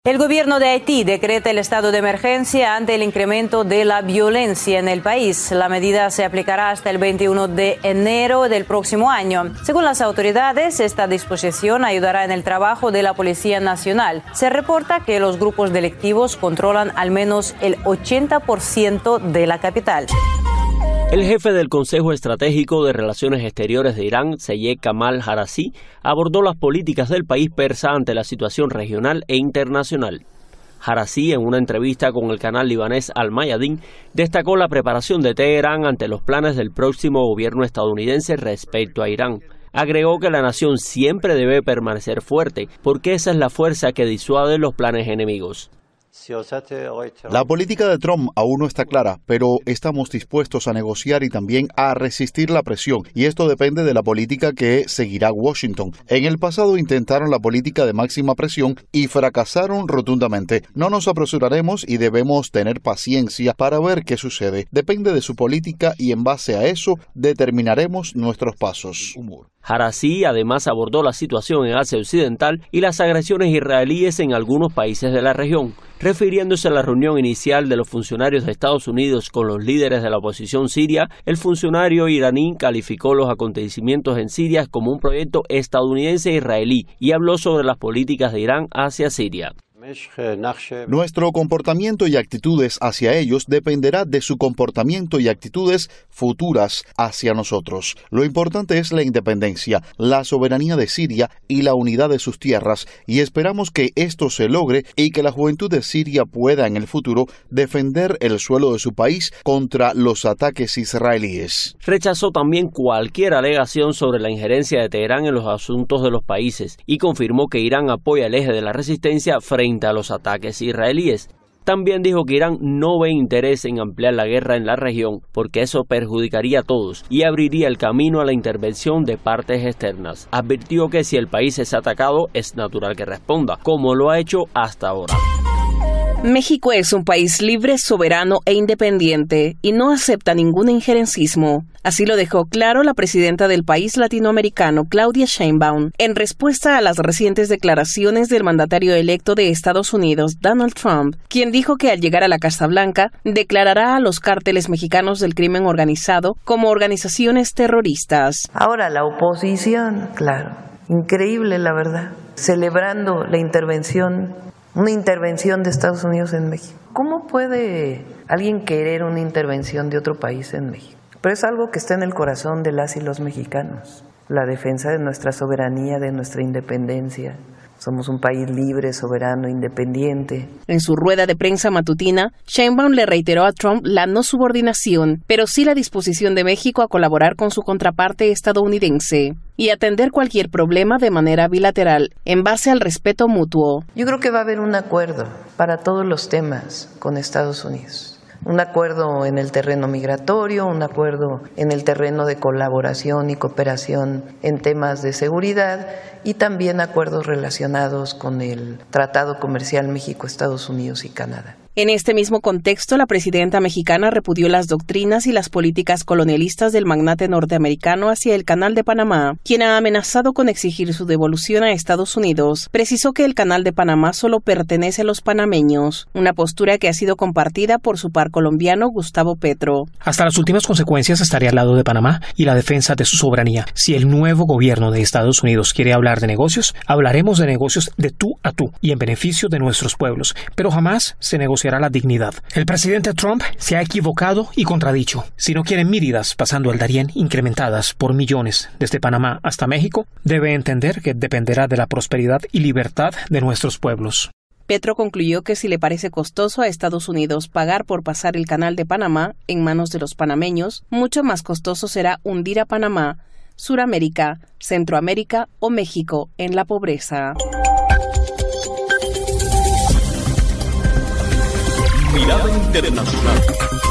El gobierno de Haití decreta el estado de emergencia ante el incremento de la violencia en el país. La medida se aplicará hasta el 21 de enero del próximo año. Según las autoridades, esta disposición ayudará en el trabajo de la Policía Nacional. Se reporta que los grupos delictivos controlan al menos el 80% de la capital. El jefe del Consejo Estratégico de Relaciones Exteriores de Irán, Seyed Kamal Jarazi, abordó las políticas del país persa ante la situación regional e internacional. Jarazi, en una entrevista con el canal libanés Al Mayadin, destacó la preparación de Teherán ante los planes del próximo gobierno estadounidense respecto a Irán. Agregó que la nación siempre debe permanecer fuerte, porque esa es la fuerza que disuade los planes enemigos. La política de Trump aún no está clara, pero estamos dispuestos a negociar y también a resistir la presión, y esto depende de la política que seguirá Washington. En el pasado intentaron la política de máxima presión y fracasaron rotundamente. No nos apresuraremos y debemos tener paciencia para ver qué sucede. Depende de su política y en base a eso determinaremos nuestros pasos. Jarazi además abordó la situación en Asia Occidental y las agresiones israelíes en algunos países de la región. Refiriéndose a la reunión inicial de los funcionarios de Estados Unidos con los líderes de la oposición siria, el funcionario iraní calificó los acontecimientos en Siria como un proyecto estadounidense-israelí y habló sobre las políticas de Irán hacia Siria. Nuestro comportamiento y actitudes hacia ellos dependerá de su comportamiento y actitudes futuras hacia nosotros. Lo importante es la independencia, la soberanía de Siria y la unidad de sus tierras, y esperamos que esto se logre y que la juventud de Siria pueda en el futuro defender el suelo de su país contra los ataques israelíes. Rechazó también cualquier alegación sobre la injerencia de Teherán en los asuntos de los países y confirmó que Irán apoya el eje de la resistencia frente a los ataques israelíes. También dijo que Irán no ve interés en ampliar la guerra en la región porque eso perjudicaría a todos y abriría el camino a la intervención de partes externas. Advirtió que si el país es atacado es natural que responda, como lo ha hecho hasta ahora. México es un país libre, soberano e independiente y no acepta ningún injerencismo. Así lo dejó claro la presidenta del país latinoamericano, Claudia Sheinbaum, en respuesta a las recientes declaraciones del mandatario electo de Estados Unidos, Donald Trump, quien dijo que al llegar a la Casa Blanca declarará a los cárteles mexicanos del crimen organizado como organizaciones terroristas. Ahora la oposición, claro, increíble la verdad, celebrando la intervención. Una intervención de Estados Unidos en México. ¿Cómo puede alguien querer una intervención de otro país en México? Pero es algo que está en el corazón de las y los mexicanos. La defensa de nuestra soberanía, de nuestra independencia. Somos un país libre, soberano, independiente. En su rueda de prensa matutina, Sheinbaum le reiteró a Trump la no subordinación, pero sí la disposición de México a colaborar con su contraparte estadounidense y atender cualquier problema de manera bilateral, en base al respeto mutuo. Yo creo que va a haber un acuerdo para todos los temas con Estados Unidos. Un acuerdo en el terreno migratorio, un acuerdo en el terreno de colaboración y cooperación en temas de seguridad y también acuerdos relacionados con el Tratado Comercial México-Estados Unidos y Canadá. En este mismo contexto, la presidenta mexicana repudió las doctrinas y las políticas colonialistas del magnate norteamericano hacia el Canal de Panamá, quien ha amenazado con exigir su devolución a Estados Unidos. Precisó que el Canal de Panamá solo pertenece a los panameños, una postura que ha sido compartida por su par colombiano Gustavo Petro. Hasta las últimas consecuencias estaré al lado de Panamá y la defensa de su soberanía. Si el nuevo gobierno de Estados Unidos quiere hablar de negocios, hablaremos de negocios de tú a tú y en beneficio de nuestros pueblos, pero jamás se negociará la dignidad. El presidente Trump se ha equivocado y contradicho. Si no quieren Méridas pasando al Darién incrementadas por millones desde Panamá hasta México, debe entender que dependerá de la prosperidad y libertad de nuestros pueblos. Petro concluyó que si le parece costoso a Estados Unidos pagar por pasar el Canal de Panamá en manos de los panameños, mucho más costoso será hundir a Panamá, Suramérica, Centroamérica o México en la pobreza. Mirada Internacional.